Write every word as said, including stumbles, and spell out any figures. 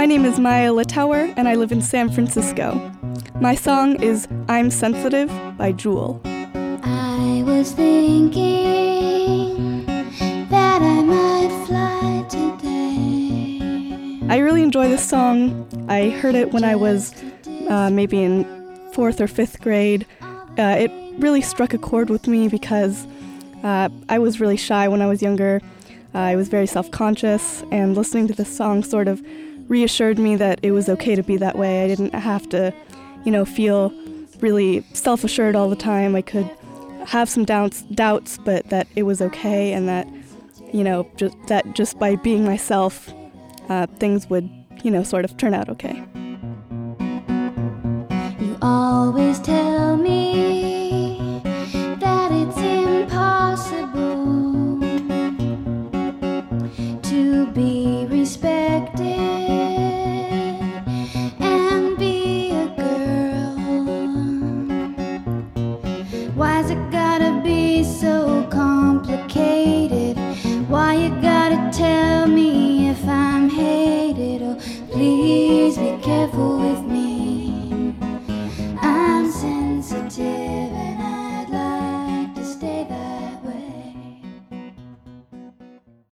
My name is Maya Litauer, and I live in San Francisco. My song is I'm Sensitive by Jewel. I was thinking that I might fly today. I really enjoy this song. I heard it when I was uh, maybe in fourth or fifth grade. Uh, it really struck a chord with me because uh, I was really shy when I was younger. Uh, I was very self-conscious, and listening to this song sort of reassured me that it was okay to be that way. I didn't have to, you know, feel really self-assured all the time. I could have some doubts, doubts, but that it was okay, and that, you know, just that just by being myself, uh, things would, you know, sort of turn out okay. You always tell me that it's impossible to be respected and be a girl. Why's it